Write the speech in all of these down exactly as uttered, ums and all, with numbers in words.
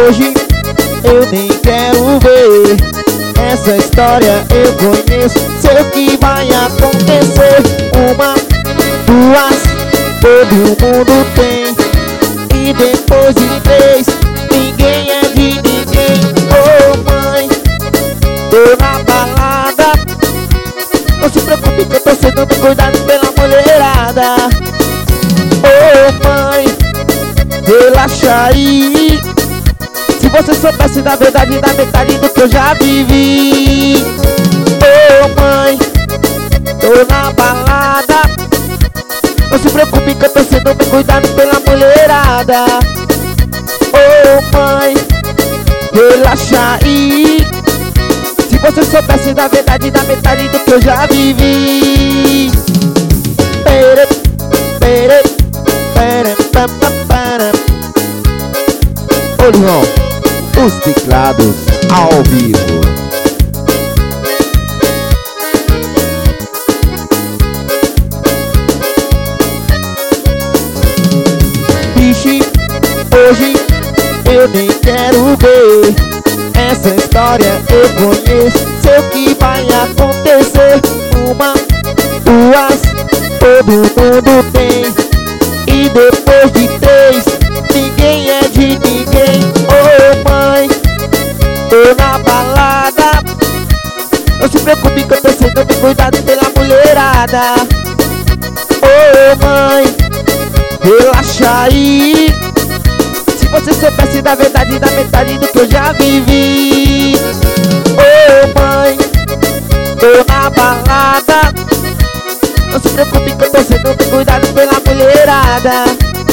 hoje eu nem quero ver. Essa história eu conheço, sei o que vai acontecer. Uma, duas, todo mundo tem. E depois de três, ninguém é de ninguém. Ô mãe, tô na balada. Não se preocupe que eu tô sendo bem cuidado pela mulherada. Ô mãe, relaxa aí. Se você soubesse da verdade, da metade do que eu já vivi. Ô mãe, tô na balada. Não se preocupe que eu tô sendo bem cuidado pela mulherada. Ô mãe, relaxa aí. Se você soubesse da verdade, da metade do que eu já vivi. Pere, pere, pere, pam, pam, pam. Ô Leon, os teclados ao vivo. Vixe, hoje eu nem quero ver. Essa história eu conheço, sei o que vai acontecer. Uma, duas, todo mundo tem. E depois de três, ninguém é de ninguém. Ô mãe, tô na balada. Não se preocupe que eu tô sendo bem cuidado pela mulherada. Ô mãe, relaxa aí. Se você soubesse da verdade, da metade do que eu já vivi. Ô mãe, tô na balada. Não se preocupe que eu tô sendo bem cuidado pela mulherada.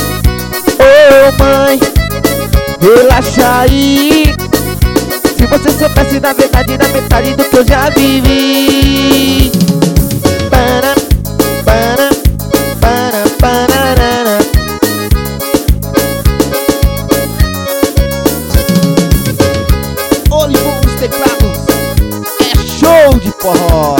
Ô mãe, relaxa aí. Se você soubesse da verdade, da metade do que eu já vivi. Para, para, para, para. Olha os teclados, é show de forró.